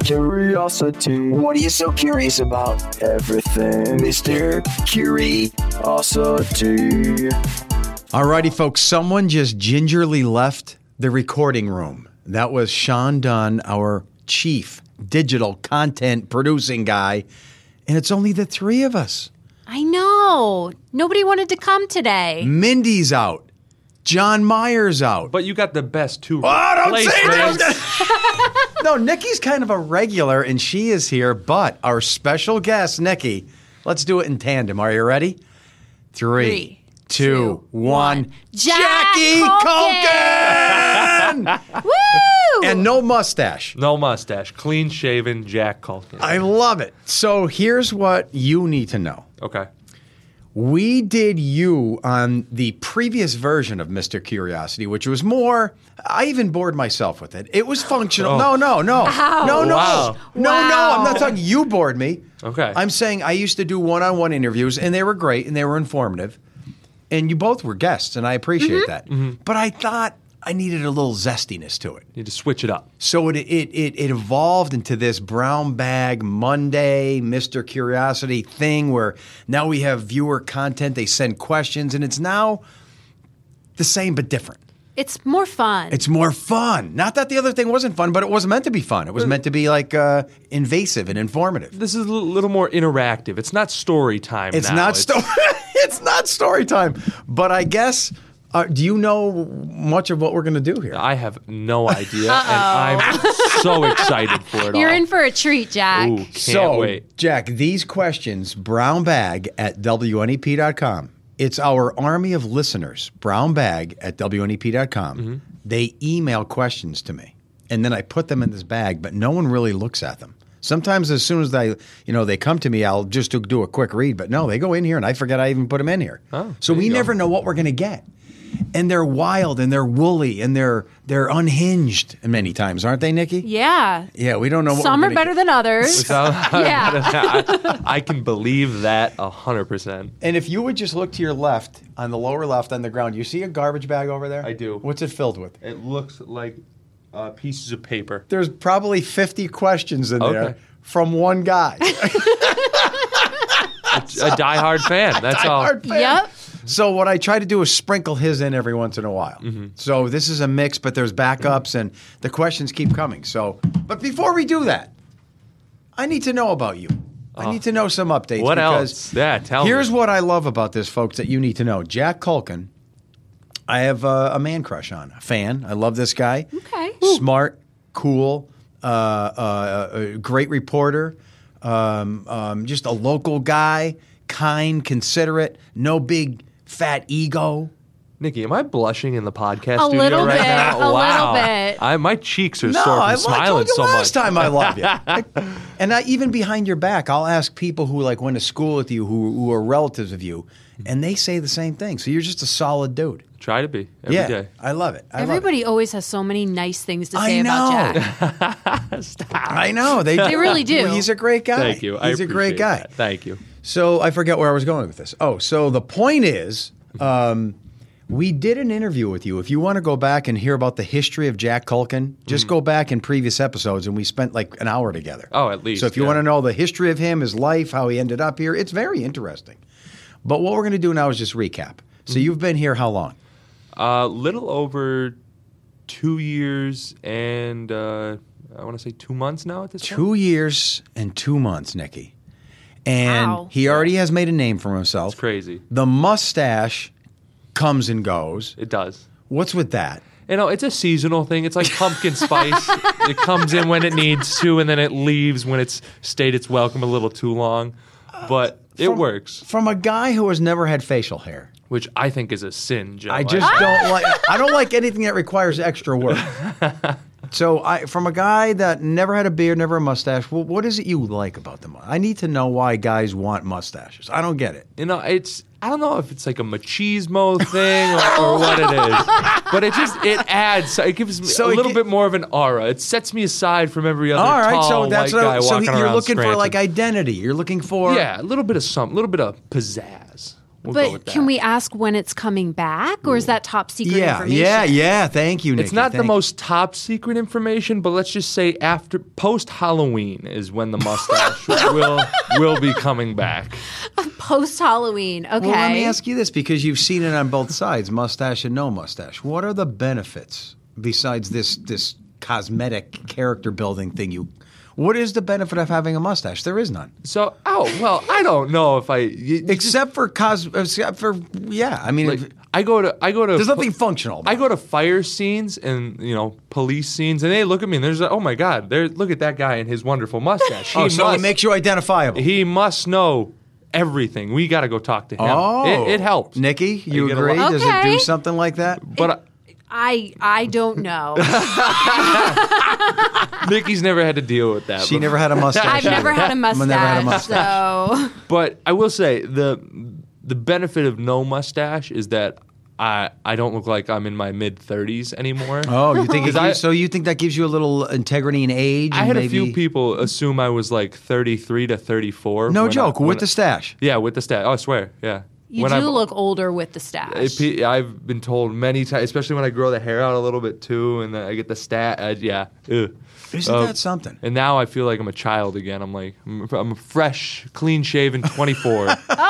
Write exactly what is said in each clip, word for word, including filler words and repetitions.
Curiosity. What are you so curious about? Everything, Mister Curiosity. Alrighty, folks. Someone just gingerly left the recording room. That was Sean Dunn, our chief digital content producing guy. And it's only the three of us. I know. Nobody wanted to come today. Mindy's out. John Myers out. But you got the best two Oh, don't say replacements. that! No, Nikki's kind of a regular, and she is here. But our special guest, Nikki, let's do it in tandem. Are you ready? Three, Three two, two, one. one. Jack Jackie Culkin! Woo! And no mustache. No mustache. Clean shaven Jack Culkin. I love it. So here's what you need to know. Okay. We did you on the previous version of Mister Curiosity, which was more, I even bored myself with it. It was functional. Oh. No, no, no. Wow. No, no. Wow. No, no. I'm not talking, you bored me. Okay. I'm saying I used to do one-on-one interviews, and they were great, and they were informative. And you both were guests, and I appreciate that. But I thought I needed a little zestiness to it. Need to switch it up. So it, it it it evolved into this brown bag Monday Mister Curiosity thing where now we have viewer content. They send questions, and it's now the same but different. It's more fun. It's more fun. Not that the other thing wasn't fun, but it wasn't meant to be fun. It was meant to be like uh, invasive and informative. This is a little more interactive. It's not story time It's now. not story. It's not story time. But I guess. Uh, do you know much of what we're going to do here? I have no idea, and I'm so excited for it You're all. in for a treat, Jack. Ooh, can't so, wait. Jack, these questions, brown bag at W N E P dot com. It's our army of listeners, brown bag at W N E P dot com. Mm-hmm. They email questions to me, and then I put them in this bag, but no one really looks at them. Sometimes as soon as they, you know, they come to me, I'll just do, do a quick read, but no, they go in here, and I forget I even put them in here. Oh, so there we you go. never know what we're going to get. And they're wild, and they're woolly, and they're they're unhinged many times, aren't they, Nikki? Yeah. Yeah, we don't know what Some we're are gonna better get. than others. So, Yeah. I, I can believe that one hundred percent. And if you would just look to your left, on the lower left on the ground, you see a garbage bag over there? I do. What's it filled with? It looks like uh, pieces of paper. There's probably fifty questions in there Okay. from one guy. A diehard fan. That's all. Hard fan. Yep. So what I try to do is sprinkle his in every once in a while. Mm-hmm. So this is a mix, but there's backups, and the questions keep coming. So, but before we do that, I need to know about you. I need to know some updates. What because else? Yeah, tell Here's me. what I love about this, folks, that you need to know. Jack Culkin, I have a, a man crush on, a fan. I love this guy. Okay. Smart, cool, uh, uh, a great reporter, um, um, just a local guy, kind, considerate, no big fat ego. Nikki, am I blushing in the podcast A studio little right bit, now? a wow. little bit. I, my cheeks are No, sore from I, I smiling told you so last much. time I love you. I, and I, even behind your back, I'll ask people who like went to school with you, who, who are relatives of you, and they say the same thing. So you're just a solid dude. Try to be every yeah, day. I love it. I love it. Everybody always has so many nice things to I say about know. Jack. I know they, They really do. Well, he's a great guy. Thank you. I He's a great appreciate guy. that. Thank you. So I forget where I was going with this. Oh, so the point is, um, we did an interview with you. If you want to go back and hear about the history of Jack Culkin, just go back in previous episodes, and we spent like an hour together. Oh, at least, So if you yeah. want to know the history of him, his life, how he ended up here, it's very interesting. But what we're going to do now is just recap. So you've been here how long? A uh, little over two years and uh, I want to say two months now at this point. Two years and two months, Nikki. And Wow. he already has made a name for himself. It's crazy. The mustache comes and goes. It does. What's with that? You know, it's a seasonal thing. It's like pumpkin spice. It comes in when it needs to, and then it leaves when it's stayed its welcome a little too long. But it From- works, From a guy who has never had facial hair. which I think is a sin, Joe. I just don't like I don't like anything that requires extra work. So I from a guy that never had a beard, never a mustache, well, what is it you like about them? I need to know why guys want mustaches. I don't get it. You know, it's I don't know if it's like a machismo thing or, or what it is, but it just it adds. It gives me So a it little gi- bit more of an aura. It sets me aside from every other All right, tall so that's white what guy I, so walking you're around looking for Scranton. like identity. You're looking for Yeah, a little bit of something, a little bit of pizzazz. We'll go But with that. can we ask when it's coming back, or is that top secret Yeah, information? yeah, yeah. Thank you, Nikki. It's not the Thank you. most top secret information, but let's just say after post Halloween is when the mustache will will be coming back. Post Halloween. Okay. Well, let me ask you this, because you've seen it on both sides, mustache and no mustache. What are the benefits besides this this cosmetic character building thing? You, what is the benefit of having a mustache? There is none, So, oh well, I don't know if I you- you just- except for cos. Except for yeah, I mean, like, I go to I go to there's nothing functional. About I go to fire scenes and you know police scenes, and they look at me and there's like, oh my god, there look at that guy and his wonderful mustache. it. Oh, He so must, it makes you identifiable. he must know everything. We got to go talk to him. oh, it, it helps. Nikki, you get a agree? lot- Does it do Okay. something like that? But uh, I I don't know. Nikki's never had to deal with that. She but- never had a mustache. I've never had a mustache. Never had a mustache. So But I will say the the benefit of no mustache is that I I don't look like I'm in my mid thirties anymore. Oh, you think it 'Cause I- gives, so? You think that gives you a little integrity and age? I and had maybe, a few people assume I was like thirty-three to thirty-four. No when I- joke, when with I- the stash. Yeah, with the stash. Oh, I swear. Yeah. you When do I've- look older with the stash. It, I've been told many times, especially when I grow the hair out a little bit too, and then I get the stat. Uh, yeah. Ugh. Isn't Uh, that something? And now I feel like I'm a child again. I'm like, I'm, I'm a fresh, clean shaven twenty-four.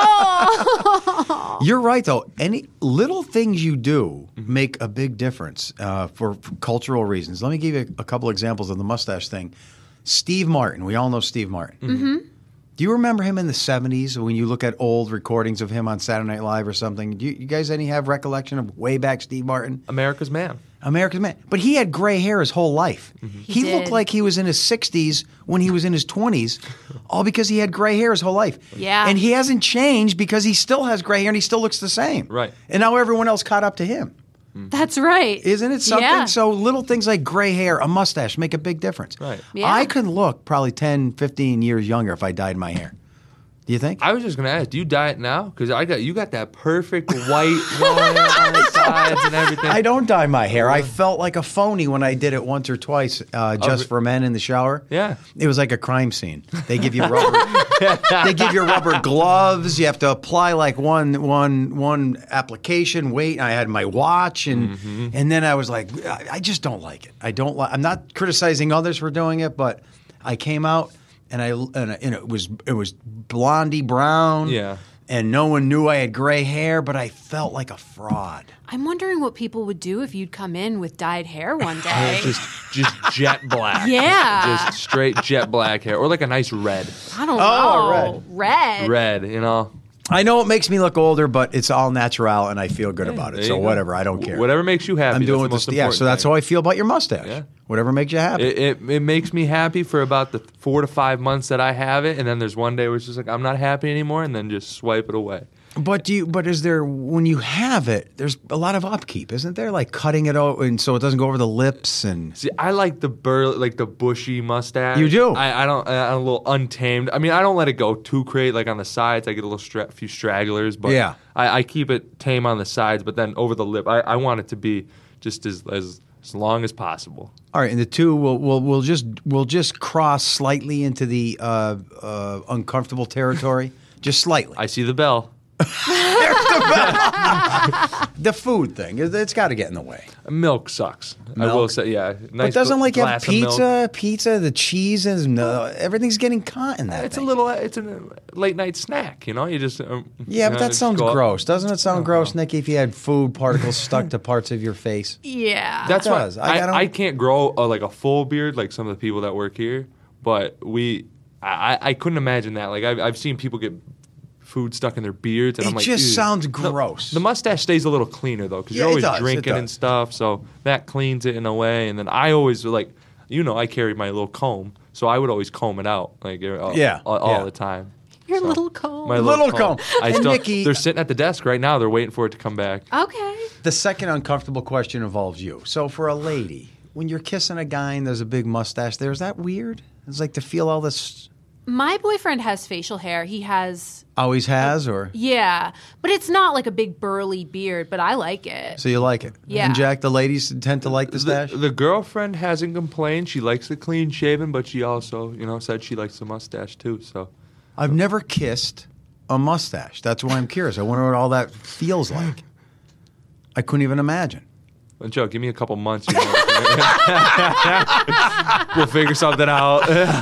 You're right, though. Any little things you do Mm-hmm. make a big difference uh, for, for cultural reasons. Let me give you a, a couple examples of the mustache thing. Steve Martin. We all know Steve Martin. Mm-hmm. Do you remember him in the seventies when you look at old recordings of him on Saturday Night Live or something? Do you, you guys any have recollection of way back Steve Martin? America's man. America's man. But he had gray hair his whole life. He, He looked did. like he was in his sixties when he was in his twenties, all because he had gray hair his whole life. Yeah. And he hasn't changed because he still has gray hair and he still looks the same. Right. And now everyone else caught up to him. That's right. Isn't it something? Yeah. So little things like gray hair, a mustache make a big difference. Right. Yeah. I could look probably ten, fifteen years younger if I dyed my hair. Do you think? I was just gonna ask, do you dye it now? Because I got you got that perfect white line on the sides and everything. I don't dye my hair. I felt like a phony when I did it once or twice, uh, just re- for men in the shower. Yeah. It was like a crime scene. They give you rubber. they give you rubber gloves. You have to apply like one, one, one application. Wait, I had my watch, and Mm-hmm. and then I was like, I, I just don't like it. I don't like. I'm not criticizing others for doing it, but I came out and I and, I, and it was it was blondie brown. Yeah. And no one knew I had gray hair, but I felt like a fraud. I'm wondering what people would do if you'd come in with dyed hair one day. just just jet black. Yeah. Just straight jet black hair, or like a nice red. I don't Oh, know. Red. Red, you know. I know it makes me look older, but it's all natural, and I feel good about it. There So you go. whatever, I don't care. Whatever makes you happy. I'm doing that's with the most this. Yeah, important so that's thing. how I feel about your mustache. Yeah. Whatever makes you happy. It, it it makes me happy for about the four to five months that I have it, and then there's one day where it's just like I'm not happy anymore, and then just swipe it away. But do you? But is there when you have it? There's a lot of upkeep, isn't there? Like cutting it out, and so it doesn't go over the lips. And See, I like the bur like the bushy mustache. You do? I, I don't. I, I'm a little untamed. I mean, I don't let it go too crazy. Like on the sides, I get a little stra- few stragglers, but Yeah. I, I keep it tame on the sides. But then over the lip, I, I want it to be just as as as long as possible. all right, and the two will will will just will just cross slightly into the uh, uh, uncomfortable territory, just slightly. I see the bell. The food thing, it- it's got to get in the way. Milk sucks. I will Milk? say, yeah. Nice But doesn't gl- like have glass of milk. pizza, pizza, the cheese is no, everything's getting caught in that. It's thing. a little. It's a late night snack. You know, you just. Um, Yeah, you but know, that just sounds go up. gross. Doesn't it sound gross, Nikki, if you had food particles stuck to parts of your face? Yeah. That's It why does. I- I, I don't- I can't grow a, like a full beard like some of the people that work here. But we, I, I- I couldn't imagine that. Like I've, I've seen people get food stuck in their beards, and It I'm like, just "Ew." sounds The- gross. The, mustache stays a little cleaner though, because Yeah, you're it always does, it drinking and does. stuff. So that cleans it in a way. And then I always like, you know, I carried my little comb, so I would always comb it out like all, Yeah, all, all yeah. the time. Your So, little comb. My Little comb. I And still, Nikki- they're sitting at the desk right now. They're waiting for it to come back. Okay. The second uncomfortable question involves you. So for a lady, when you're kissing a guy and there's a big mustache there, is that weird? It's like to feel all this My boyfriend has facial hair. He has, always has, or yeah, but it's not like a big burly beard, but I like it. so you like it? Yeah. And Jack, the ladies tend to like the The, stash? the girlfriend hasn't complained. She likes the clean shaven, but she also, you know, said she likes the mustache too. So I've never kissed a a mustache. That's why I'm curious. I wonder what all that feels like. I couldn't even imagine. Well, Joe, give me a couple months. You know, we'll figure something out.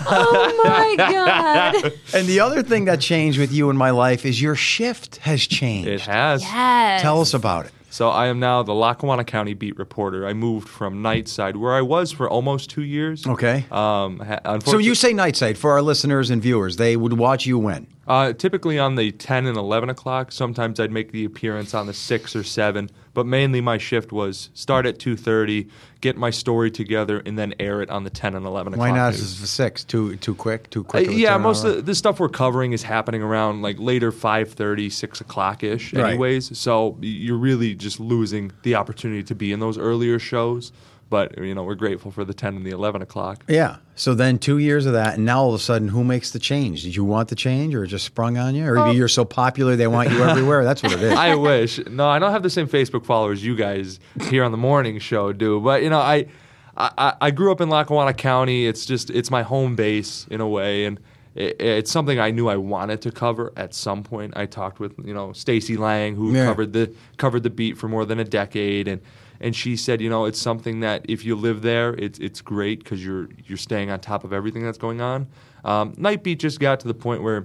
Oh my God. And the other thing that changed with you in my life is your shift has changed. It has. Yes. Tell us about it. So I am now the Lackawanna County beat reporter. I moved from Nightside, where I was for almost two years. Okay. Um, ha- So unfortunately- you say Nightside for our listeners and viewers. They would watch you when? Uh, typically on the ten and eleven o'clock. Sometimes I'd make the appearance on the six or seven. But mainly my shift was start at two thirty, get my story together, and then air it on the ten and eleven o'clock. Why not news. as the six? Too too quick? Too Uh, quick? of a yeah, most turnaround? of the stuff we're covering is happening around like later five thirty, six o'clock ish Right. anyways. So you're really just losing the opportunity to be in those earlier shows. But, you know, we're grateful for the ten and the eleven o'clock. Yeah. So then two years of that, and now all of a sudden, who makes the change? Did you want the change, or it just sprung on you, or Oh. you're so popular they want you everywhere? That's what it is. I wish. No, I don't have the same Facebook followers you guys here on the morning show do. But, you know, I, I, I grew up in Lackawanna County. It's just, it's my home base in a way. And it, it's something I knew I wanted to cover at some point. I talked with, you know, Stacey Lang, who Yeah. covered the covered the beat for more than a decade. And And she said, you know, it's something that if you live there, it's it's great because you're you're staying on top of everything that's going on. Um, Night Beat just got to the point where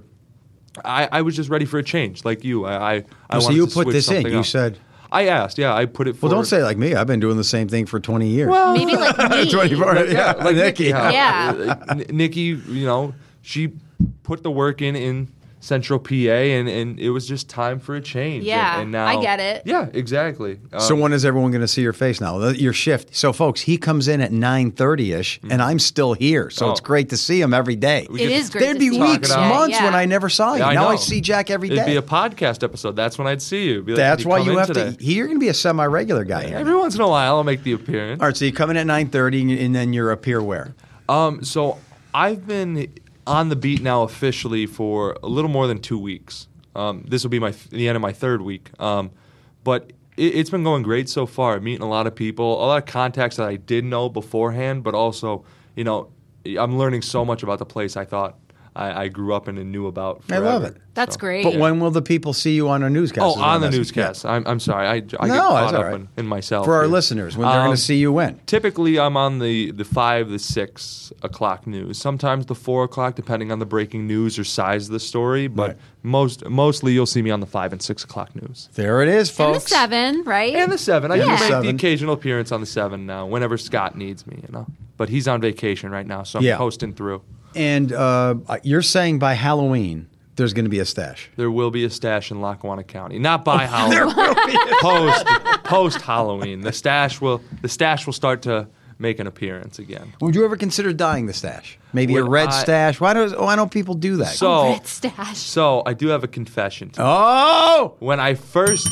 I, I was just ready for a change, like you. I I, I so wanted you to put switch this in. something You up. said, I asked, yeah, I put it well, forward. don't say it like me. I've been doing the same thing for twenty years. Maybe like me. twenty-four. yeah, like Nikki. Yeah. Uh, N- Nikki, you know, she put the work in in Central P A, and, and it was just time for a change. Yeah, and, and now, I get it. Yeah, exactly. So Um, when is everyone going to see your face now? The- Your shift. So, folks, he comes in at nine thirty-ish, and I'm still here. So Oh. it's great to see him every day. We It get is to great There'd to be see weeks, you. it out. months Yeah. when I never saw you. Yeah, I now I know. see Jack every It'd day. be a podcast episode. That's when I'd see you. Be like, That's "Did why come you in have today?" to. You're going to be a semi-regular guy here. Every once in a while, I'll make the appearance. All right, so you come in at nine thirty, and then you're up here where? Um, so I've been on the beat now officially for a little more than two weeks. Um, this will be my the end of my third week. Um, but it, it's been going great so far. Meeting a lot of people, a lot of contacts that I did know beforehand, but also, you know, I'm learning so much about the place I thought I, I grew up in and knew about. I love forever. it. That's So- great. But when will the people see you on a newscast? Oh, is what on I'm the asking. newscast. I'm, I'm sorry. I, I No, get that's caught all up right. in, in myself. For our here. listeners, when they're Um, going to see you when? Typically, I'm on the, the five, the six o'clock news. Sometimes the four o'clock, depending on the breaking news or size of the story. But Right. most mostly, you'll see me on the five and six o'clock news. There it is, and folks. the seven, right? And the seven. I And do the make the seven. occasional appearance on the seven now, whenever Scott needs me. You know, but he's on vacation right now, so I'm Yeah. coasting through. And uh, you're saying by Halloween there's going to be a stash. There will be a stash in Lackawanna County, not by Halloween. post post Halloween, the stash will the stash will start to make an appearance again. Would you ever consider dyeing the stash? Maybe a Would red I- stash? Why don't Why don't people do that? So Red stash. so I do have a confession. To oh, When I first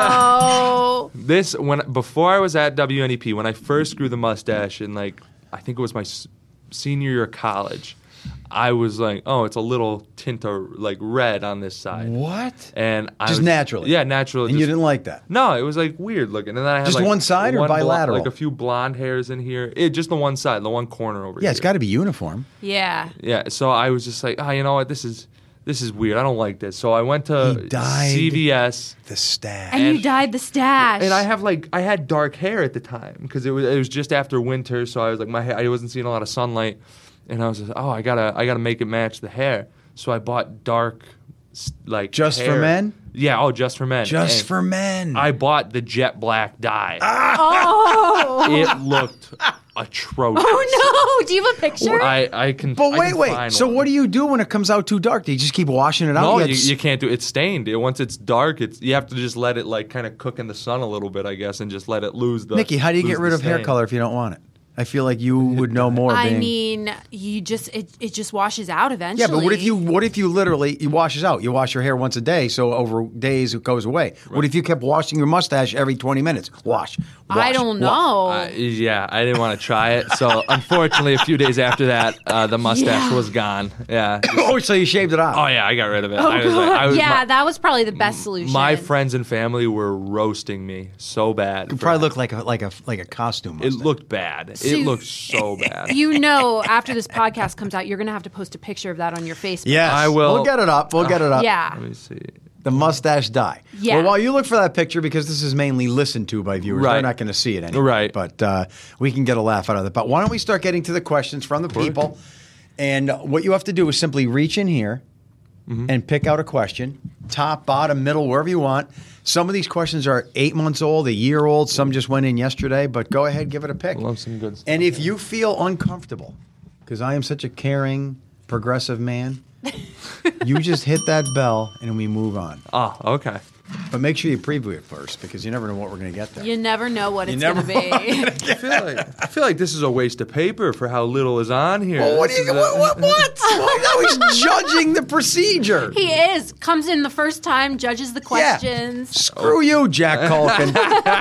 Oh. this when before I was at W N E P, when I first grew the mustache in like I think it was my s- senior year of college, I was like, oh, it's a little tint of like red on this side. what? And I Just was, naturally? yeah, naturally. And you just- didn't like that? No, it was like weird looking. And then I had Just like one side or one blo- bilateral? like a few blonde hairs in here. It just the one side, the one corner over Yeah, here. it's got to be uniform. Yeah. Yeah, so I was just like, oh, you know what? This is this is weird. I don't like this. So I went to He dyed- C V S. The stash. And, you And- dyed the stash. And I have like I had dark hair at the time because it was it was just after winter, so I was like my hair, I wasn't seeing a lot of sunlight, and I was just oh I gotta I gotta make it match the hair, so I bought dark s- like Just for hair. men? Yeah, oh just for men. Just And for men. I bought the jet black dye. Oh. It looked atrocious. Oh no! Do you have a picture? I I can. but I wait, can wait. find So one. what do you do when it comes out too dark? Do you just keep washing it out? No, You you, had you can't do it. It's stained. It, once it's dark, it's you have to just let it like kind of cook in the sun a little bit, I guess, and just let it lose the. Nikki, how do you lose get rid the of hair stain. color if you don't want it? I feel like you would know more. I being, mean, you just it, it just washes out eventually. yeah, but what if you what if you literally it washes out? You wash your hair once a day, so over days it goes away. What if you kept washing your mustache every twenty minutes? Wash. I wash, don't wash. know. Uh, yeah, I didn't want to try it. So unfortunately, a few days after that, uh, the mustache Yeah. was gone. Yeah. just- Oh, so you shaved it off? oh yeah, I got rid of it. oh, I was like, I God. was, yeah, my, that was probably the best solution. my friends and family were roasting me so bad. You for probably that. look like a like a like a costume. It mustache. looked bad. It it looks so bad. You know, after this podcast comes out, you're going to have to post a picture of that on your Facebook. Yes, I will. We'll get it up. We'll get it up. Yeah. Let me see. The mustache dye. Yeah. Well, while you look for that picture, because this is mainly listened to by viewers, Right. they're not going to see it anyway. Right. But uh, we can get a laugh out of it. But why don't we start getting to the questions from the people? And what you have to do is simply reach in here Mm-hmm. and pick out a question, top, bottom, middle, wherever you want. Some of these questions are eight months old, a year old. Some just went in yesterday. But go ahead, give it a pick. Love some good stuff. And if you feel uncomfortable, because I am such a caring, progressive man, you just hit that bell and we move on. Oh, okay. But make sure you preview it first, because you never know what we're going to get there. You never know what You it's never going to be. I feel like I feel like this is a waste of paper for how little is on here. Well, what, do This you, is a- what, what? What? Now he's judging the procedure. He is. Comes in the first time, judges the questions. Screw you, Jack Culkin.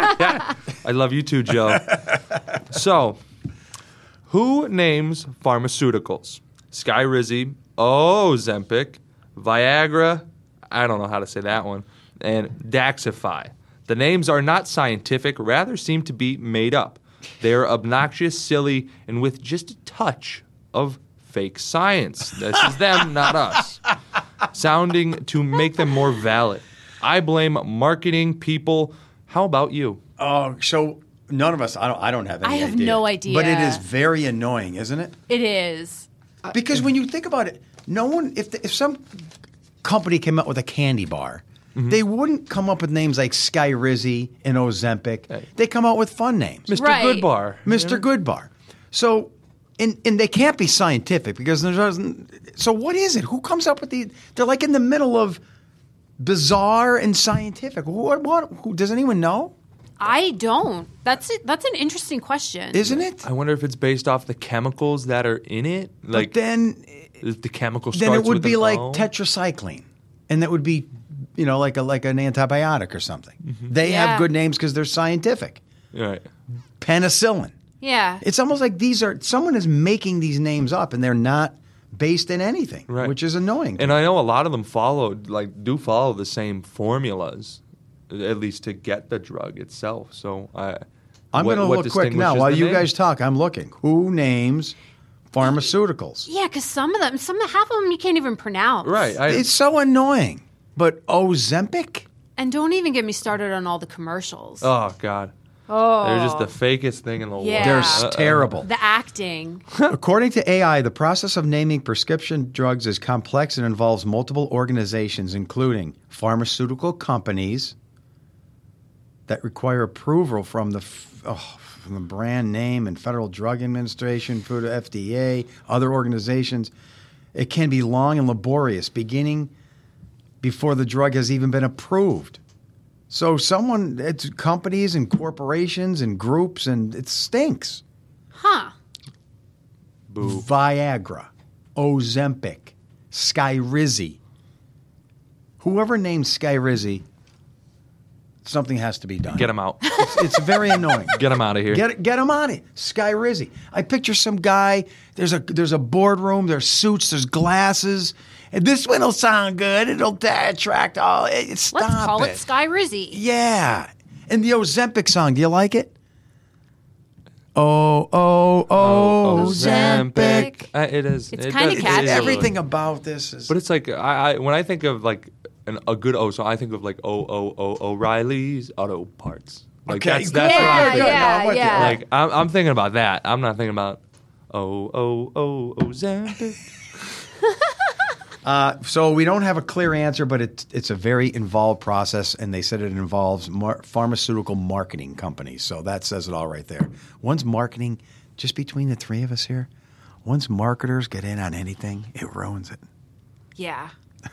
I love you too, Joe. So, who names pharmaceuticals? Skyrizi, Ozempic, Viagra, I don't know how to say that one, and Daxify. The names are not scientific, rather seem to be made up. They are obnoxious, silly, and with just a touch of fake science. This is them, not us. Sounding to make them more valid. I blame marketing people. How about you? Oh, so none of us, I don't, I don't have any I have idea. no idea. But it is very annoying, isn't it? It is. Because when you think about it, no one, if the, if some company came out with a candy bar, Mm-hmm. they wouldn't come up with names like Skyrizi and Ozempic. Hey. They come out with fun names. Mister Right. Goodbar. Mister Goodbar. So, and, and they can't be scientific because there doesn't. So, what is it? Who comes up with the? They're like in the middle of bizarre and scientific. What? What? Who, does anyone know? I don't. That's it. That's an interesting question. Isn't it? I wonder if it's based off the chemicals that are in it. Like but then, if the chemical then starts it would with be an like O. tetracycline, and that would be, you know, like a like an antibiotic or something. Mm-hmm. They Yeah. have good names because they're scientific. Right. Penicillin. Yeah. It's almost like these are someone is making these names up, and they're not based in anything, Right. which is annoying. And I know a lot of them follow, like, do follow the same formulas, at least to get the drug itself. So I, I'm what- going to what look quick now distinguishes while the you name? guys talk. I'm looking. Who names pharmaceuticals? Yeah, because some of them, some half of them you can't even pronounce. Right. I, It's so annoying. But Ozempic? And don't even get me started on all the commercials. oh God. Oh. They're just the fakest thing in the Yeah. They're world. s- Uh-uh. terrible. The acting. According to A I, the process of naming prescription drugs is complex and involves multiple organizations, including pharmaceutical companies that require approval from the f- oh, from the brand name and Federal Drug Administration, Food F D A, other organizations. It can be long and laborious, beginning before the drug has even been approved. So someone, it's companies and corporations and groups, and it stinks. Huh. Boo. Viagra, Ozempic, Skyrizi. Whoever named Skyrizi, something has to be done. Get them out. It's, it's very annoying. Get them out of here. Get get him on it. Skyrizi. I picture some guy. There's a there's a boardroom. There's suits. There's glasses. And this one will sound good. It'll attract all. It, stop Let's call it. it Sky Rizzy. Yeah. And the Ozempic song. Do you like it? Oh oh oh Ozempic. Uh, it is. It's it kinda does- it catchy. is Everything about this is. But it's like I, I when I think of like an, a good O, so I think of like O O O O'Reilly's Auto Parts. Like Okay, that's that's good, what I'm Yeah, thinking. yeah, I'm with you. yeah. Like I'm, I'm thinking about that. I'm not thinking about O O O Ozempic. Uh, so we don't have a clear answer, but it's it's a very involved process, and they said it involves mar- pharmaceutical marketing companies. So that says it all right there. Once marketing, just between the three of us here, once marketers get in on anything, it ruins it. Yeah.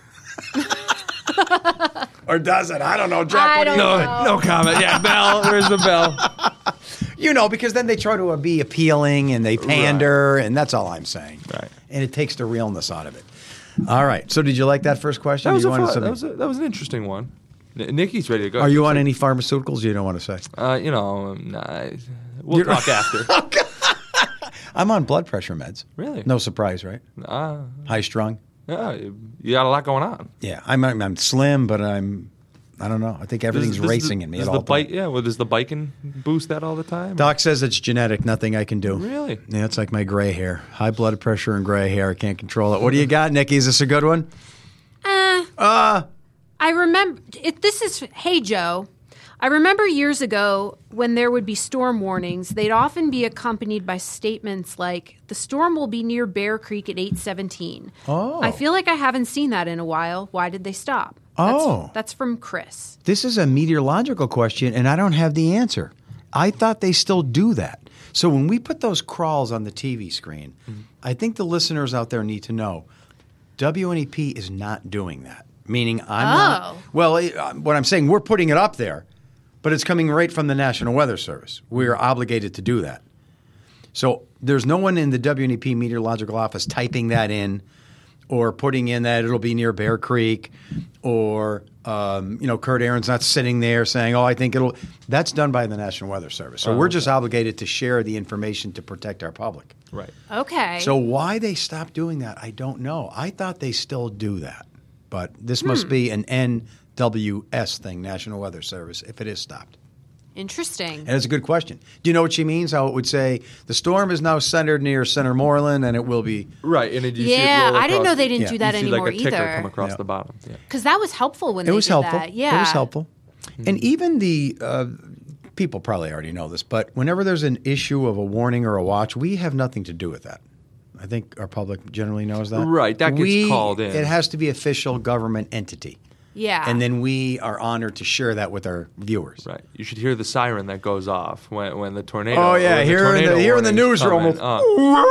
Or does it? I don't know, Jack. I what do don't you No, know. no comment. Yeah, bell. Where's the bell? You know, because then they try to be appealing and they pander, and that's all I'm saying. Right. And it takes the realness out of it. All right. So did you like that first question? That was you a wanted fun, something- that was a, that was an interesting one. N- Nikki's ready to go. Are you on any pharmaceuticals you don't want to say? Uh, you know, um, nah, we'll You're- talk after. I'm on blood pressure meds. Really? No surprise, right? Uh, High strung. yeah, you you got a lot going on. Yeah, I'm, I'm I'm slim, but I'm I don't know. I think everything's Does- does racing the, in me does at the all bike, times. Yeah, well, does the biking boost that all the time? Doc says it's genetic. Nothing I can do. Really? Yeah, it's like my gray hair. High blood pressure and gray hair. I can't control it. What do you got, Nikki? Is this a good one? Uh, Uh, I remember it, this is hey Joe. I remember years ago when there would be storm warnings, they'd often be accompanied by statements like the storm will be near Bear Creek at eight seventeen. Oh. I feel like I haven't seen that in a while. Why did they stop? Oh. That's, that's from Chris. this is a meteorological question, and I don't have the answer. I thought they still do that. So when we put those crawls on the T V screen, Mm-hmm. I think the listeners out there need to know W N E P is not doing that. Meaning I'm not. Oh. Well, it- uh, what I'm saying, we're putting it up there, but it's coming right from the National Weather Service. We are obligated to do that. So there's no one in the W N E P meteorological office typing that in or putting in that it'll be near Bear Creek or, um, you know, Kurt Aaron's not sitting there saying, oh, I think it'll – that's done by the National Weather Service. So Oh, we're okay. just obligated to share the information to protect our public. Right. Okay. So why they stopped doing that, I don't know. I thought they still do that. But this Hmm. must be an N W S thing, National Weather Service, if it is stopped. Interesting. And it's a good question. Do you know what she means? How it would say, the storm is now centered near Center Moreland, and it will be Right. And it, you see it Yeah, roll I didn't across- know they didn't Yeah. do that you see anymore like a ticker either. come across Yeah. the bottom. Yeah. Because that was helpful when It they was did helpful. that. Yeah. It was helpful. And even the uh, people probably already know this, but whenever there's an issue of a warning or a watch, we have nothing to do with that. I think our public generally knows that. Right, that gets We- called in. It has to be official government entity. Yeah. And then we are honored to share that with our viewers. Right. You should hear the siren that goes off when when the tornado. Oh yeah, when the here in tornado the here in the warnings come newsroom. in. Uh,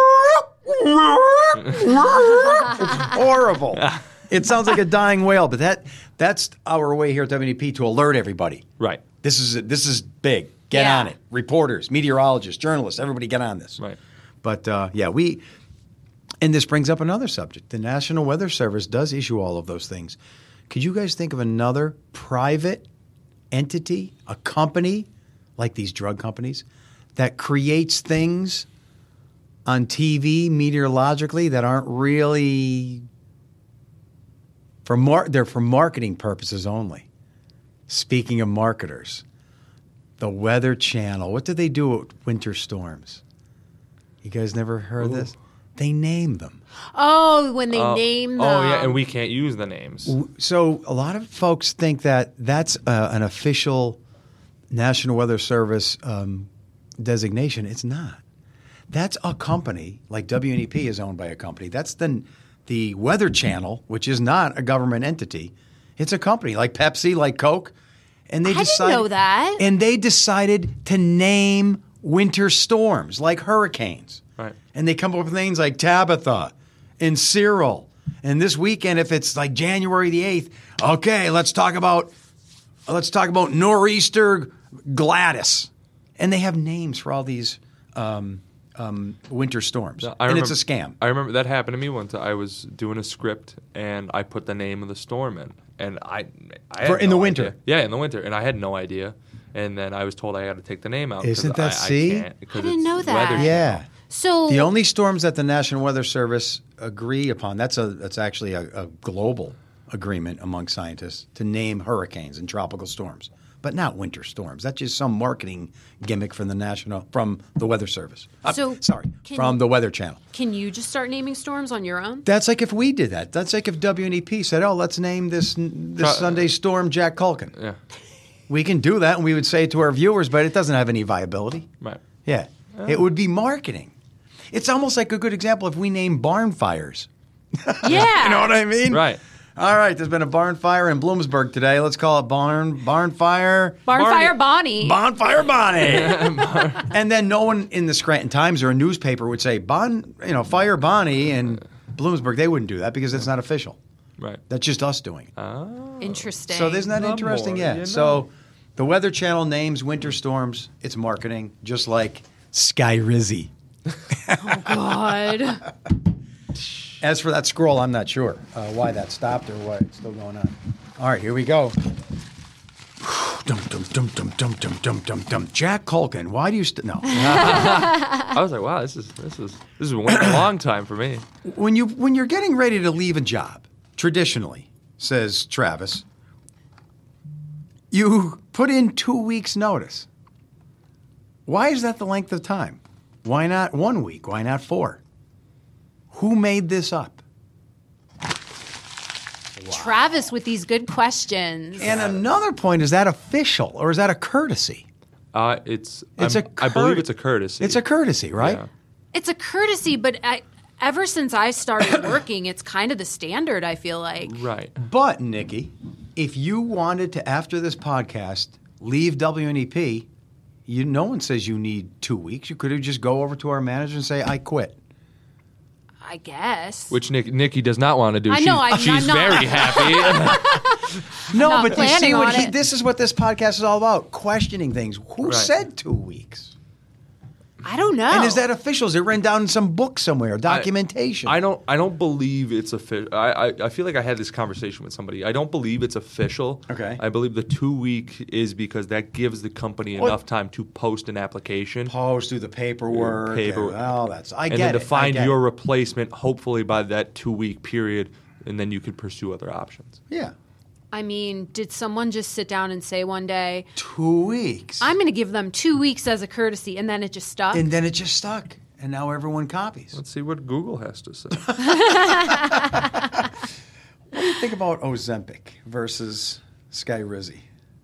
It's horrible. It sounds like a dying whale, but that that's our way here at W N E P to alert everybody. right. This is this is big. Get Yeah. on it. Reporters, meteorologists, journalists, everybody get on this. Right. But uh, yeah, we and this brings up another subject. The National Weather Service does issue all of those things. Could you guys think of another private entity, a company like these drug companies that creates things on T V meteorologically that aren't really for mar- they're for marketing purposes only. Speaking of marketers, the Weather Channel. What do they do with winter storms? You guys never heard Ooh. this? They name them. oh, when they Oh, name them. Oh yeah, and we can't use the names. So a lot of folks think that that's uh, an official National Weather Service um, designation. It's not. That's a company, like W N E P is owned by a company. That's the the Weather Channel, which is not a government entity. It's a company like Pepsi, like Coke, and they I didn't decided know that. And they decided to name winter storms like hurricanes. Right. And they come up with names like Tabitha and Cyril. And this weekend, if it's like January the eighth, okay, let's talk about let's talk about Nor'easter Gladys. And they have names for all these um, um, winter storms. I and remember, it's a scam. I remember that happened to me one time. I was doing a script and I put the name of the storm in, and I, I had For- in no the winter? idea. Yeah, in the winter, and I had no idea. And then I was told I had to take the name out. 'cause Isn't that- I, see? I, can't, because I didn't it's know that. Weather Channel. Yeah. So The only storms that the National Weather Service agree upon, that's a that's actually a, a global agreement among scientists to name hurricanes and tropical storms, but not winter storms. That's just some marketing gimmick from the national from the Weather Service. Uh, So, sorry, can- from the Weather Channel. can you just start naming storms on your own? That's like if we did that. That's like if W N E P said, "Oh, let's name this this Uh, Sunday storm Jack Culkin." Yeah. We can do that, and we would say it to our viewers, but it doesn't have any viability. Right. Yeah, it would be marketing. It's almost like a good example if we name barn fires. Yeah. You know what I mean? Right. All right, there's been a barn fire in Bloomsburg today. Let's call it barn barn fire. Barnfire Bonnie. Bonfire Bonnie. And then no one in the Scranton Times or a newspaper would say Bon, you know, Fire Bonnie in Bloomsburg. They wouldn't do that because it's not official. Right. That's just us doing it. Oh. Interesting. So isn't that The interesting? more Yeah. you So know. the Weather Channel names winter storms. It's marketing, just like Sky Rizzy. God. As for that scroll, I'm not sure uh, why that stopped or why it's still going on. All right, here we go. Dum dum dum dum dum dum dum dum dum. Jack Culkin. Why do you st- no? I was like, wow, this is this is this has been waiting a long time for me. When you when you're getting ready to leave a job, traditionally, says Travis, You put in two weeks' notice. Why is that the length of time? Why not one week? Why not four? Who made this up? Travis with these good questions. And another point, is that official or is that a courtesy? Uh, it's It's I'm- a I believe cour- it's a courtesy. It's a courtesy, right? Yeah. It's a courtesy, but I, ever since I started working, it's kind of the standard, I feel like. Right. But, Nikki, if you wanted to, after this podcast, leave W N E P, you, no one says you need two weeks. You could have just go over to our manager and say, I quit. I guess. Which Nick, Nikki does not want to do. I know, I'm- She's, I'm she's not. very happy. No, Not but you planning see, what on he, it. this is what this podcast is all about, questioning things. Who Right. said two weeks? I don't know. And is that official? Is it written down in some book somewhere, documentation? I don't. I don't believe it's official. I, I. I feel like I had this conversation with somebody. I don't believe it's official. Okay. I believe the two week is because that gives the company What? enough time to post an application. Pose through the paperwork. Paper- and all that's. I and get then it. to I find get your it. replacement, hopefully by that two week period, and then you could pursue other options. Yeah. I mean, did someone just sit down and say one day, Two weeks. I'm going to give them two weeks as a courtesy, and then it just stuck? and then it just stuck. And now everyone copies. Let's see what Google has to say. What do you think about Ozempic versus Skyrizi?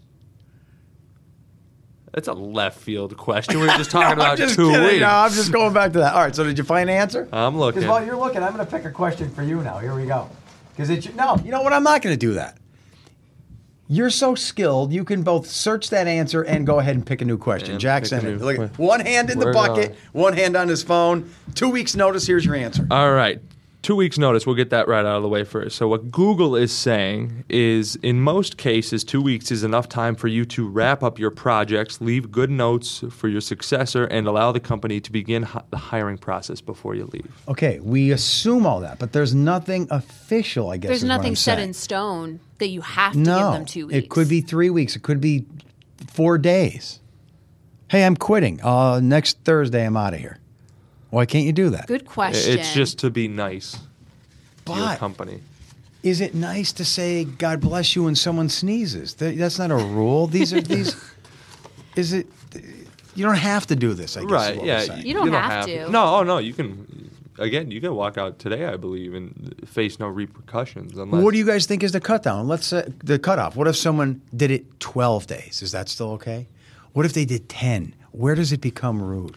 That's a left field question. We were just talking No, I'm about just two kidding. weeks. No, I'm just going back to that. All right, so did you find an answer? I'm looking. Because while you're looking, I'm going to pick a question for you now. Here we go. Because it's no, you know what? I'm not going to do that. You're so skilled, you can both search that answer and go ahead and pick a new question. And Jack pick sent a it. new- Look, one hand in the Where, bucket, uh, one hand on his phone. Two weeks' notice. Here's your answer. All right. Two weeks' notice. We'll get that right out of the way first. So, what Google is saying is in most cases, two weeks is enough time for you to wrap up your projects, leave good notes for your successor, and allow the company to begin hi- the hiring process before you leave. Okay, we assume all that, but there's nothing official, I guess. There's is what nothing I'm set saying. in stone that you have to No, give them two weeks. it could be three weeks. It could be four days. Hey, I'm quitting. Uh, next Thursday, I'm out of here. Why can't you do that? Good question. It's just to be nice to your But company. is it nice to say "God bless you" when someone sneezes? Th- That's not a rule. These are these. Is it? You don't have to do this. I guess. is Right, what yeah. we're saying. You don't have to. No, oh, no. You can, again, you can walk out today, I believe, and face no repercussions. Unless, What do you guys think is the cut down? Let's say the cutoff. What if someone did it twelve days? Is that still okay? What if they did ten? Where does it become rude?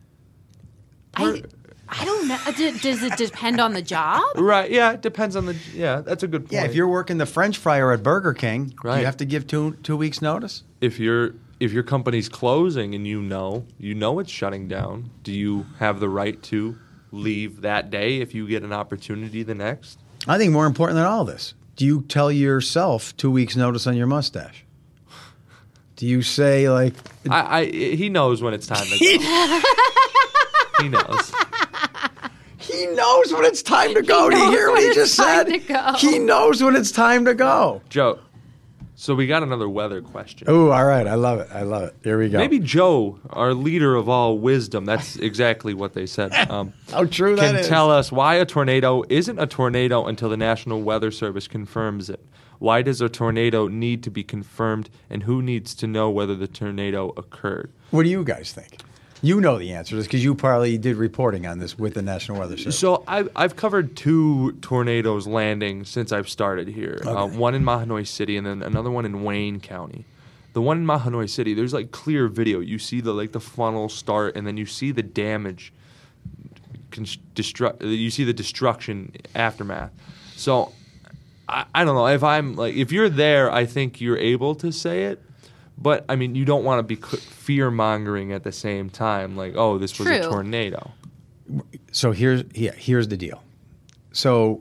I, I don't know. D- Does it depend on the job? Right, yeah, it depends on the. Yeah, that's a good point. Yeah, if you're working the French fryer at Burger King, do Right. you have to give two two weeks notice? if you're if your company's closing and you know you know it's shutting down, do you have the right to leave that day if you get an opportunity the next? I think more important than all this, do you tell yourself two weeks notice on your mustache? Do you say like, I, I he knows when it's time to go. He knows. he knows when it's time to go? Do you knows hear what when he it's just time said? to go. He knows when it's time to go. Joe, so we got another weather question. Oh, all right. I love it. I love it. Here we go. Maybe Joe, our leader of all wisdom, that's exactly what they said. Um, How true that can is. tell us why a tornado isn't a tornado until the National Weather Service confirms it. Why does a tornado need to be confirmed, and who needs to know whether the tornado occurred? What do you guys think? You know the answer to this because you probably did reporting on this with the National Weather Service. So I've, I've covered two tornadoes landing since I've started here. Uh, Okay. one in Mahanoy City and then another one in Wayne County. The one in Mahanoy City, there's like clear video. You see the like the funnel start, and then you see the damage, con- destru- you see the destruction aftermath. So I, I don't know if I'm like if you're there, I think you're able to say it. But I mean, you don't want to be fear mongering at the same time, like, oh, this was a True. tornado. So here's yeah, here's the deal. So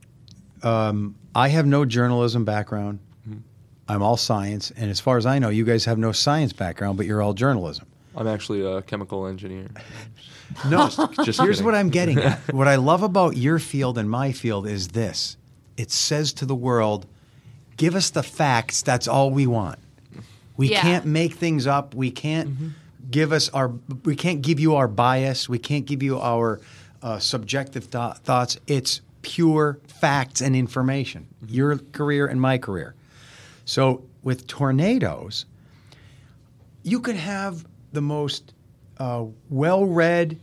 um, I have no journalism background. I'm all science, and as far as I know, you guys have no science background, but you're all journalism. I'm actually a chemical engineer. No, Just here's kidding. what I'm getting at. What I love about your field and my field is this: it says to the world, "Give us the facts. That's all we want. We Yeah. can't make things up. We can't Mm-hmm. give us our. We can't give you our bias. We can't give you our uh, subjective th- thoughts. It's pure facts and information. Mm-hmm. Your career and my career. So with tornadoes, you could have the most uh, well-read,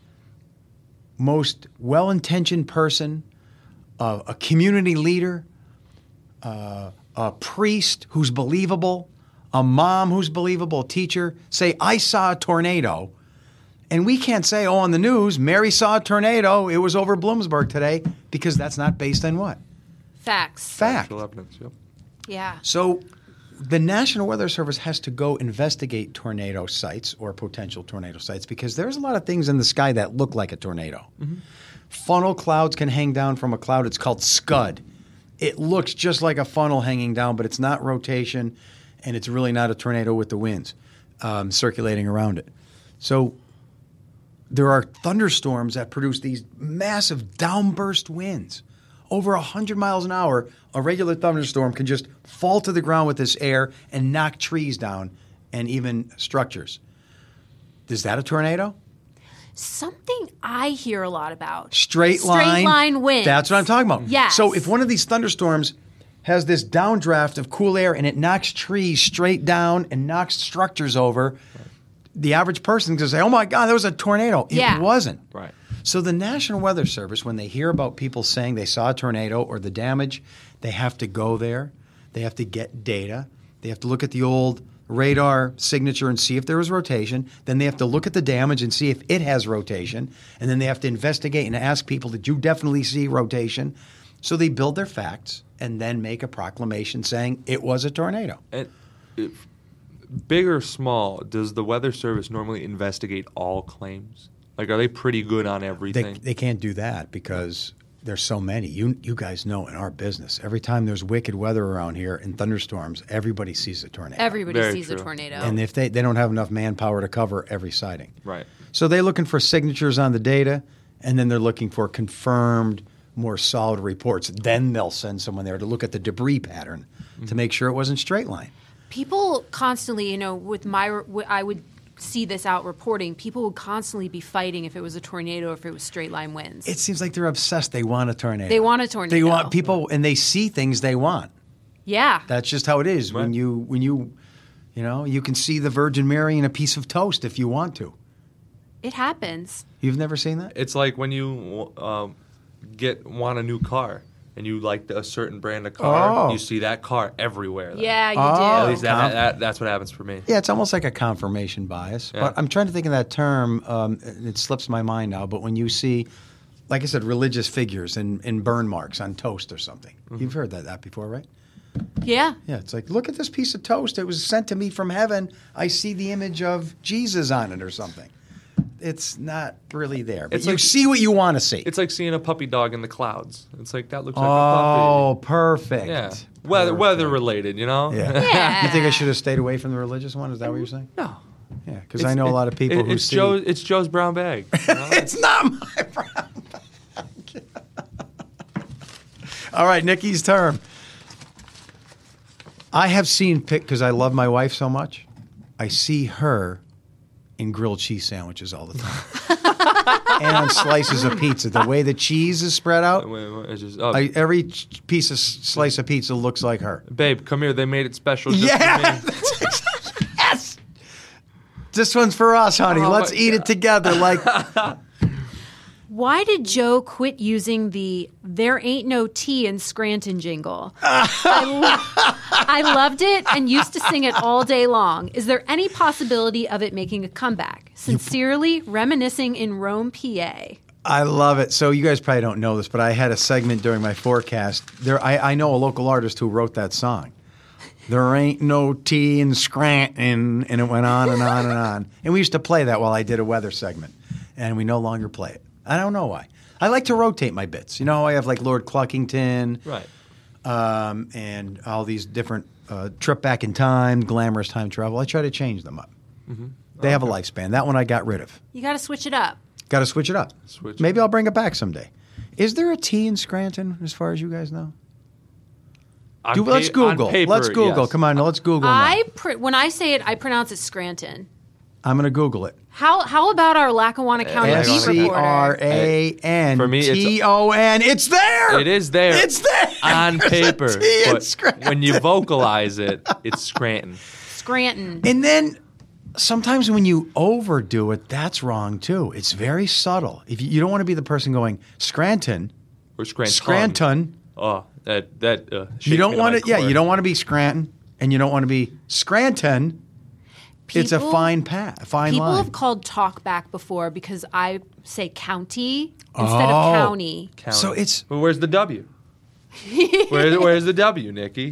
most well-intentioned person, uh, a community leader, uh, a priest who's believable, a mom who's believable, a teacher, say, I saw a tornado. And we can't say, oh, on the news, Mary saw a tornado. It was over Bloomsburg today, because that's not based on what? Facts. Fact. Actual evidence, yep. Yeah. So the National Weather Service has to go investigate tornado sites or potential tornado sites, because there's a lot of things in the sky that look like a tornado. Mm-hmm. Funnel clouds can hang down from a cloud. It's called scud. It looks just like a funnel hanging down, but it's not rotation, and it's really not a tornado with the winds um, circulating around it. So there are thunderstorms that produce these massive downburst winds. Over one hundred miles an hour, a regular thunderstorm can just fall to the ground with this air and knock trees down and even structures. Is that a tornado? Something I hear a lot about. Straight line. Straight line winds. That's what I'm talking about. Yes. So if one of these thunderstorms has this downdraft of cool air and it knocks trees straight down and knocks structures over, the average person can say, oh my God, that was a tornado. It Yeah. wasn't. Right. So the National Weather Service, when they hear about people saying they saw a tornado or the damage, they have to go there. They have to get data. They have to look at the old radar signature and see if there was rotation. Then they have to look at the damage and see if it has rotation. And then they have to investigate and ask people, did you definitely see rotation? So they build their facts and then make a proclamation saying it was a tornado. And if, big or small, does the Weather Service normally investigate all claims? Like, are they pretty good on They, everything? they can't do that because there's so many. You you guys know in our business, every time there's wicked weather around here and thunderstorms, everybody sees a tornado. Everybody Very sees a true. tornado. And if they, they don't have enough manpower to cover every sighting. Right. So they're looking for signatures on the data, and then they're looking for confirmed, more solid reports. Then they'll send someone there to look at the debris pattern Mm-hmm. to make sure it wasn't straight line. People constantly, you know, with my, I would see this out reporting, people would constantly be fighting if it was a tornado or if it was straight line winds. It seems like they're obsessed. They want a tornado. They want a tornado. They want people, and they see things they want. yeah. That's just how it is. When Right. you when you you know, you can see the Virgin Mary in a piece of toast if you want to. It happens. You've never seen that? It's like when you um, get want a new car and you like a certain brand of car, Oh. you see that car everywhere. then. Yeah, you Oh. At do. least that, that, that's what happens for me. Yeah, it's almost like a confirmation bias. Yeah. But I'm trying to think of that term. Um, it slips my mind now. But when you see, like I said, religious figures and, and burn marks on toast or something. Mm-hmm. You've heard that, that before, right? Yeah. Yeah, it's like, look at this piece of toast. It was sent to me from heaven. I see the image of Jesus on it or something. It's not really there. But It's you like- see what you want to see. It's like seeing a puppy dog in the clouds. It's like, that looks like oh, a puppy. perfect. Yeah. Weather, weather Perfect. related, you know? Yeah. Yeah. You think I should have stayed away from the religious one? Is that what you're saying? No. Yeah, because I know a lot of people it, who it's see. Joe, it's Joe's brown bag. you know? It's not my brown bag. All right, Nikki's term. I have seen pic because I love my wife so much. I see her in grilled cheese sandwiches all the time, and on slices of pizza. The way the cheese is spread out, It's just, oh, I, every ch- piece of s- slice of pizza looks like her. babe, come here. They made it special just Yeah, for me. yes. This one's for us, honey. Oh, Let's my eat it together. Like. Why did Joe quit using the "There Ain't No Tea in Scranton" jingle? I, lo- I loved it and used to sing it all day long. Is there any possibility of it making a comeback? Sincerely, reminiscing in Rome, P A. I love it. So you guys probably don't know this, but I had a segment during my forecast. There, I, I know a local artist who wrote that song. There ain't no tea in Scranton, and it went on and on and on. And we used to play that while I did a weather segment, and we no longer play it. I don't know why. I like to rotate my bits. You know, I have like Lord Cluckington, Right. um, and all these different uh, trip back in time, glamorous time travel. I try to change them up. Mm-hmm. They have a lifespan. That one I got rid of. You got to switch it up. Got to switch it up. Switch Maybe it I'll bring it back someday. Is there a tea in Scranton, as far as you guys know? On Do, pa- let's on Google. paper, let's Google. yes. Come on, let's Google now. I pr- when I say it, I pronounce it Scranton. I'm going to Google it. How how about our Lackawanna County S beat S C R reporter? A N For me, it's- T O N. It's there. It is there. It's there. on There's a paper. T in But Scranton. when you vocalize it, it's Scranton. Scranton. And then sometimes when you overdo it, that's wrong too. It's very subtle. If you, you don't want to be the person going Scranton, Or Scranton. Scranton. Oh, that that. Uh, You don't want to. Yeah, you don't want to be Scranton, and you don't want to be Scranton. It's a People- fine path, fine People line. have called talkback before because I say county instead Oh. of county. County. So it's- Well, where's the W? Where's where's the W, Nikki?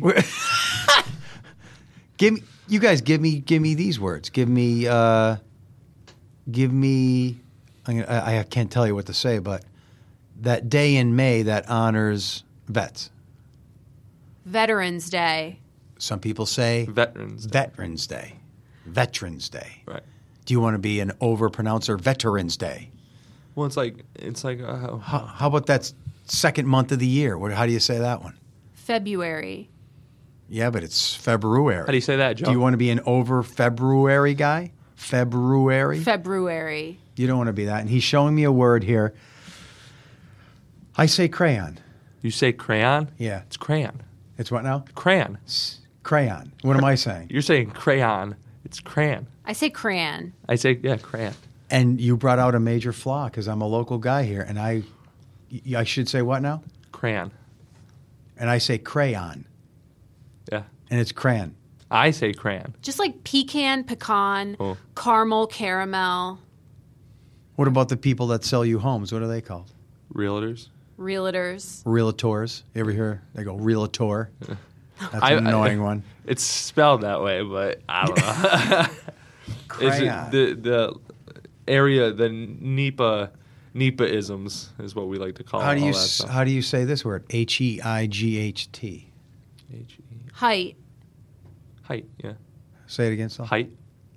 Give me, you guys. Give me, give me these words. Give me, uh, give me. I'm gonna, I, I can't tell you what to say, but that day in May that honors vets. Veterans Day. Some people say Veterans. Day. Veterans Day, Veterans Day. Right. Do you want to be an overpronouncer? Veterans Day. Well, it's like it's like. Uh, How, how about that second month of the year? What, how do you say that one? February. Yeah, but it's February. How do you say that, Joe? Do you want to be an over February guy? February? February. You don't want to be that. And he's showing me a word here. I say crayon. You say crayon? Yeah. It's crayon. It's what now? Crayon. S- Crayon. What am I saying? You're saying crayon. It's crayon. I say crayon. I say yeah, crayon. And you brought out a major flaw because I'm a local guy here, and I, y- I should say what now? Crayon. And I say crayon, Yeah. and it's crayon. I say crayon. Just like pecan, pecan, Oh. caramel, caramel, What about the people that sell you homes? What are they called? Realtors. realtors. Realtors. You ever hear? They go realtor. That's I- an annoying I- one. It's spelled that way, but I don't know. It's Crayon. the the area, the NEPA NEPA-isms is what we like to call How do all you that s- stuff. how do you say this word? H e i g h t. H E Height. Height, yeah. Say it again, Sal. Height.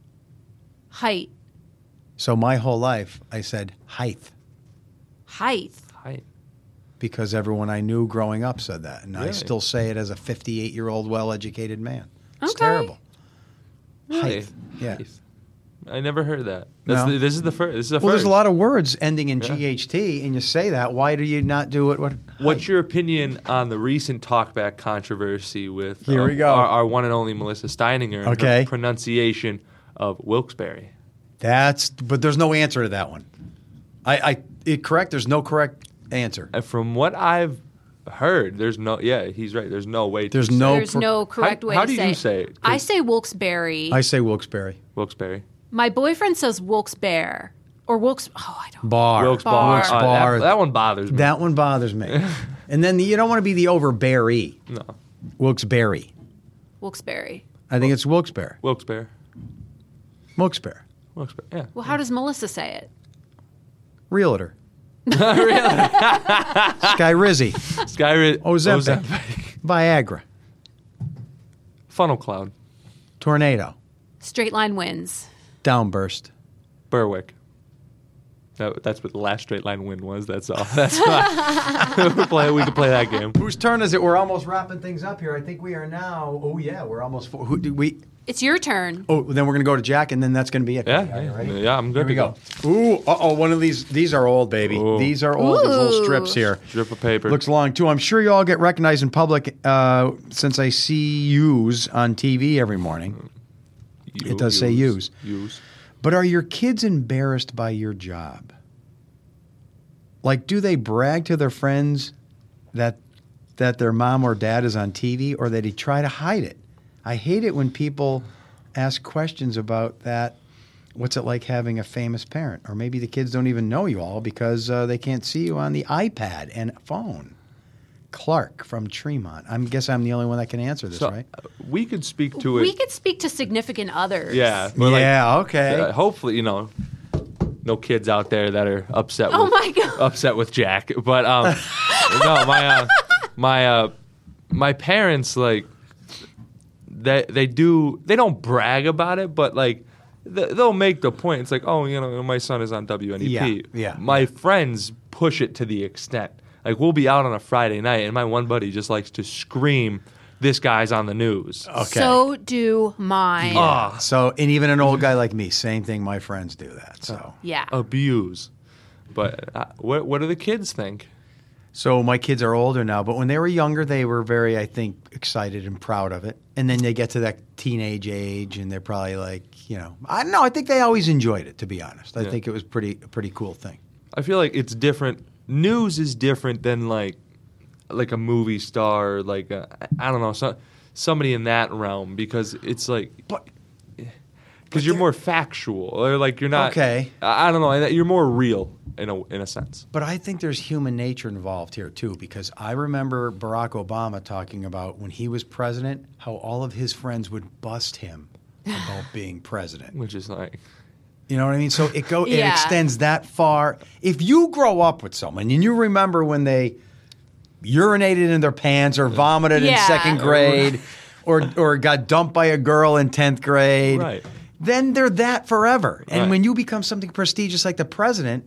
Height. So my whole life, I said height Height. Height. because everyone I knew growing up said that, and I Really? still say it as a fifty-eight-year-old well-educated man. It's Okay. terrible. Really? Height. Yeah. Height. I never heard that. That's No. the, this is the first. This is the Well, first. there's a lot of words ending in Yeah. G H T, and you say that. Why do you not do it? What? What's your opinion on the recent talkback controversy with Here uh, we go. Our, our one and only Melissa Steininger and Okay. her pronunciation of Wilkes-Barre? That's. But there's no answer to that one. I. I it, correct. There's no correct answer. And from what I've heard, there's no. Yeah, he's right. There's no way. There's to no- say There's pro- no correct How- way how to do say you it. say it? I 'Cause- say Wilkes-Barre. I say Wilkes-Barre. Wilkes-Barre. My boyfriend says Wilkes-Barre. Or Wilkes... Oh, I don't... Bar. Wilkes-Barre. Wilkes Uh, Bar. that, that one bothers me. That one bothers me. And then the, you don't want to be the overberry. no. Wilkes-Barre. Wilkes-Barre. I think it's Wilkes-Barre. Wilkes-Barre. Wilkes-Barre. Wilkes-Barre. Yeah. Well, how does Melissa say it? Realtor. really? Sky Rizzy. Sky Ozempic. Viagra. Funnel cloud. Tornado. Straight line wins. Downburst. Berwick. That, that's what the last straight line win was. That's all. That's why we, play, we can play that game. Whose turn is it? We're almost wrapping things up here. I think we are now. Oh yeah, we're almost. Four, who do we? It's your turn. Oh, then we're gonna go to Jack, and then that's gonna be it. Yeah, Are you yeah, ready? yeah, I'm good Here we to go. Ooh, uh oh, one of these. These are old, baby. Ooh. These are old. There's little Ooh. strips here. Strip of paper. Looks long too. I'm sure you all get recognized in public uh, since I see yous on T V every morning. You- it does say use. Use. But are your kids embarrassed by your job? Like, do they brag to their friends that that their mom or dad is on T V, or that they try to hide it? I hate it when people ask questions about that. What's it like having a famous parent? Or maybe the kids don't even know you all because uh, they can't see you on the iPad and phone. Clark from Tremont. I guess I'm the only one that can answer this, So right? uh, we could speak to it. We could speak to significant others. yeah. but like, Yeah, okay. uh, hopefully, you know, no kids out there that are upset. Oh with, my God. Upset with Jack, but um, no, my uh, my uh, my parents like they they do they don't brag about it, but like th- they'll make the point. It's like, oh, you know, my son is on W N E P. Yeah, yeah. My friends push it to the extent. Like we'll be out on a Friday night, and my one buddy just likes to scream this guy's on the news. Okay. So do mine. Ah, So, and even an old guy like me, same thing. My friends do that. So, Yeah. abuse. But uh, what what do the kids think? so my kids are older now, but when they were younger, they were very, I think, excited and proud of it. And then they get to that teenage age, and they're probably like, you know, I don't know. I think they always enjoyed it. To be honest, I Yeah. think it was pretty a pretty cool thing. I feel like it's different. News is different than like like a movie star, like a, I don't know, so, somebody in that realm, because it's like But because you're more factual, or like you're not. Okay. I, I don't know. You're more real in a in a sense. But I think there's human nature involved here too, because I remember Barack Obama talking about when he was president, how all of his friends would bust him about being president. Which is like, You know what I mean? So it go it Yeah. extends that far. If you grow up with someone and you remember when they urinated in their pants or vomited in Yeah. second grade or or got dumped by a girl in tenth grade, Right. then they're that forever. And Right. when you become something prestigious like the president,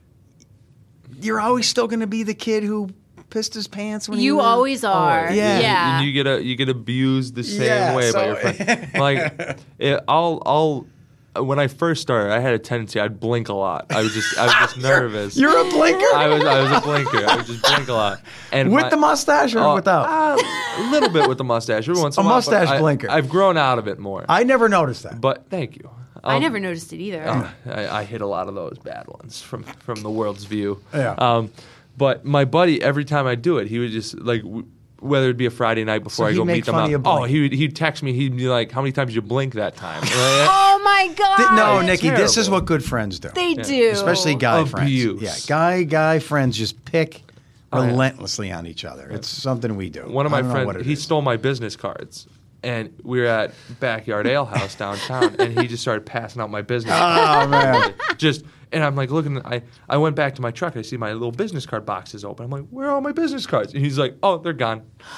you're always still going to be the kid who pissed his pants when he You was- always are. Yeah. Yeah. and you get a, you get abused the same Yeah, way by so- your friend. Like, it, I'll I'll when I first started, I had a tendency I'd blink a lot. I was just I was just nervous. You're a blinker? I was I was a blinker. I would just blink a lot. And With my- the mustache or Uh, without? uh, a little bit with the mustache. Every once in A a while, but mustache I- blinker. I've grown out of it more. I never noticed that. but thank you. I Um, never noticed it either. Oh, I, I hit a lot of those bad ones from from the world's view. Yeah. Um, but my buddy, every time I do it, he would just like, w- whether it be a Friday night before So I he'd go make meet them fun out. of you Oh, blinking. he would he'd text me. He'd be like, "How many times did you blink that time?" And Oh my god. Th- no, it's Nikki, this is terrible. what good friends do. They do. Especially guy Abuse. friends. Yeah, guy guy friends just pick Oh, yeah. relentlessly on each other. It's something we do. One of I my don't know what friends, it he is. stole my business cards. And we were at Backyard Ale House downtown, and he just started passing out my business cards. Oh man. Just, and I'm like looking. I, I went back to my truck. I see my little business card boxes open. I'm like, where are all my business cards? And he's like, oh, they're gone.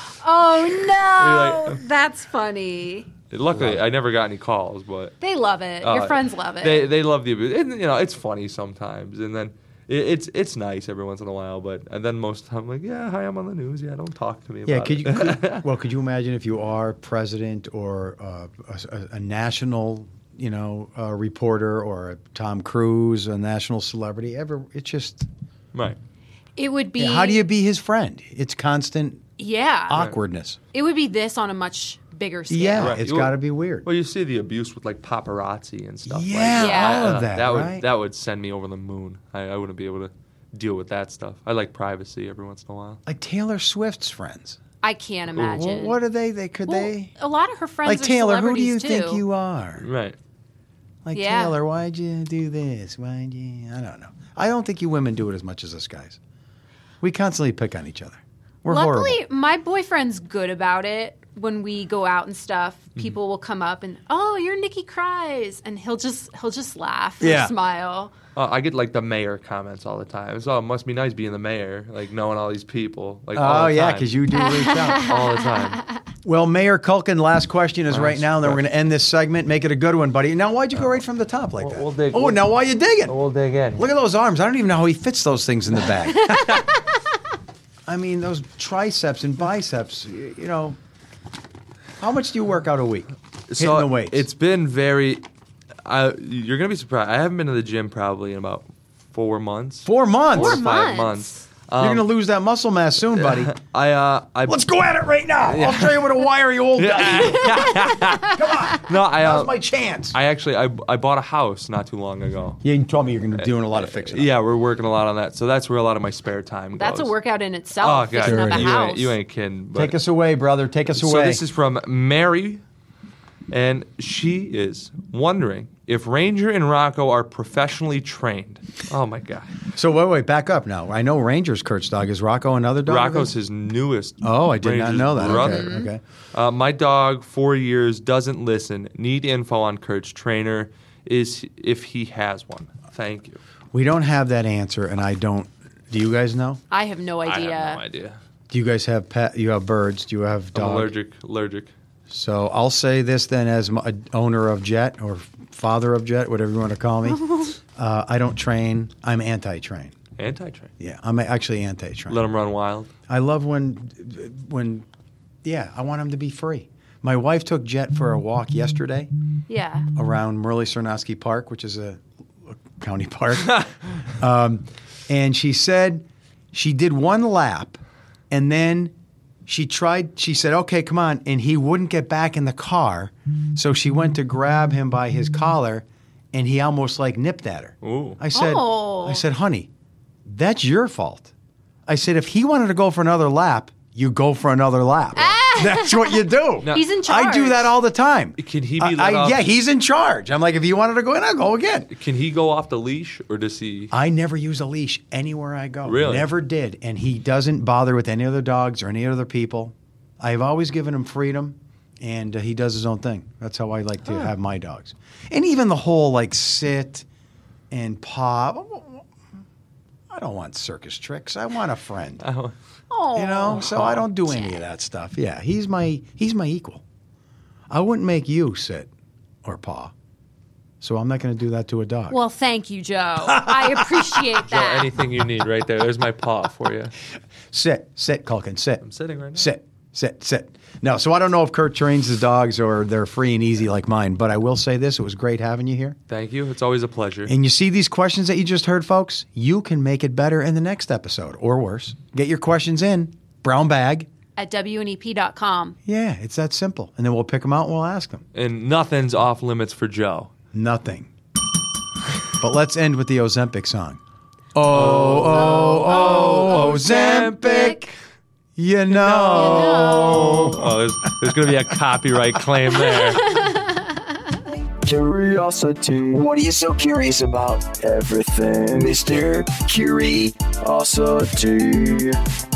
Oh no. You're like- That's funny. Luckily, I never got any calls, but They love it. uh, Your friends love it. They they love the abuse. And, you know, it's funny sometimes, and then it, it's it's nice every once in a while. But and then most of the time, I'm like, yeah, hi, I'm on the news. Yeah, don't talk to me about Yeah, could it. you? Could, well, could you imagine if you are president or uh, a, a national, you know, uh, reporter or a Tom Cruise, a national celebrity? Ever? It's just. Right. it would be Yeah, how do you be his friend? It's constant Yeah. awkwardness. It would be this on a much bigger scale. Yeah, Right. it's You- got to be weird. Well, you see the abuse with like paparazzi and stuff. Yeah, like Yeah. all Uh, of that, that would right? that would send me over the moon. I, I wouldn't be able to deal with that stuff. I like privacy every once in a while. Like Taylor Swift's friends. I can't Well, imagine. what are they? They could Well, they? a lot of her friends Like are Taylor, who do you celebrities, think too. you are? Right. Like Yeah. Taylor, why'd you do this? Why'd you? I don't know. I don't think you women do it as much as us guys. We constantly pick on each other. We're Luckily, horrible. my boyfriend's good about it. When we go out and stuff, Mm-hmm. people will come up and, "Oh, you're Nikki Cries," and he'll just he'll just laugh Yeah. and smile. Uh, I get like the mayor comments all the time. So it must be nice being the mayor, like knowing all these people. Like all Oh the yeah, time. because you do reach out. all the time. Well, Mayor Culkin, last question is right Nice. now. Then we're going to end this segment. Make it a good one, buddy. Now, why'd you go right from the top like We'll- that? we'll dig- oh, we'll- now why you digging? We'll dig in. Look at those arms. I don't even know how he fits those things in the bag. I mean, those triceps and biceps. y- You know, how much do you work out a week? Hitting So the weights. it's been very. I you're gonna be surprised. I haven't been to the gym probably in about four months. four months. Four or five months. months. You're Um, going to lose that muscle mass soon, buddy. I uh I Let's go at it right now. I'll show you what a wiry old guy is. Come on. no I uh, Now's my chance. I actually I I bought a house not too long ago. Yeah, you told me you're going to be doing a lot of fixing. Yeah, we're working a lot on that. So that's where a lot of my spare time That's a goes. workout in Oh itself. god, fixing up a you, house. ain't, you ain't kidding. But, Take us away, brother. Take us so away. this is from Mary, and she is wondering if Ranger and Rocco are professionally trained. Oh my god, So wait, wait, back up now. I know Ranger's Kurt's dog. Is Rocco another dog? Rocco's his newest. Oh, I did not Ranger's know that. brother. Okay, okay. Uh, my dog, four years, doesn't listen. Need info on Kurt's trainer. Is if he has one. Thank you. We don't have that answer, and I don't. Do you guys know? I have no idea. I have no idea. Do you guys have pet? You have birds? Do you have I'm dogs? allergic. Allergic. So I'll say this then, as m- a owner of Jet or father of Jet, whatever you want to call me. uh, I don't train. I'm anti-train. Anti-train. Yeah, I'm actually anti-train. Let him run wild. I love when when Yeah, I want him to be free. My wife took Jet for a walk yesterday Yeah. around Merle-Sernowski Park, which is a, a county park. um, and she said she did one lap, and then she tried, she said, okay, come on. And he wouldn't get back in the car. So she went to grab him by his collar, and he almost like nipped at her. Ooh. I said, Oh. I said, honey, that's your fault. I said, if he wanted to go for another lap, you go for another lap. That's what you do. Now, He's in charge. I do that all the time. Can he be I- let I- off? Yeah, he's in charge. I'm like, if you wanted to go in, I'll go again. Can he go off the leash, or does he? I never use a leash anywhere I go. Really? Never did. And he doesn't bother with any other dogs or any other people. I've always given him freedom, and uh, he does his own thing. That's how I like to have my dogs. And even the whole like sit and paw. I don't want circus tricks. I want a friend. Oh, Oh. You know, so I don't do any of that stuff. Yeah, he's my he's my equal. I wouldn't make you sit or paw, so I'm not going to do that to a dog. Well, thank you, Joe. I appreciate Joe, that. anything you need, right there. There's my paw for you. sit, sit, Culkin, sit. I'm sitting right now. Sit, sit, sit. No, so I don't know if Kurt trains his dogs or they're free and easy like mine, but I will say this: it was great having you here. Thank you. It's always a pleasure. And you see these questions that you just heard, folks? You can make it better in the next episode, or worse. Get your questions in, brown bag. At W N E P dot com. Yeah, it's that simple. And then we'll pick them out and we'll ask them. And nothing's off limits for Joe. Nothing. But let's end with the Ozempic song. Oh, oh, oh, Ozempic, you know. Oh, there's, there's going to be a copyright claim there. Curiosity. What are you so curious about? Everything, Mister Curiosity.